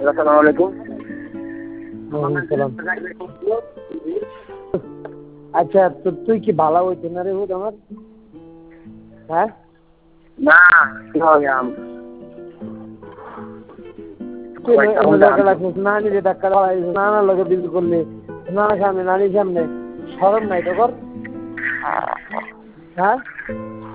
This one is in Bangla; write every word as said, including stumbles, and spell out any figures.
আসসালামু আলাইকুম। আচ্ছা তো তুই কি ভালো হইতে না রে হুদ আমার? হ্যাঁ না কি হবে আম নানি যে ডাক্তার নানার লগে বিল করলে নানার সামনে নানির সামনে শরম নাই তো কর। হ্যাঁ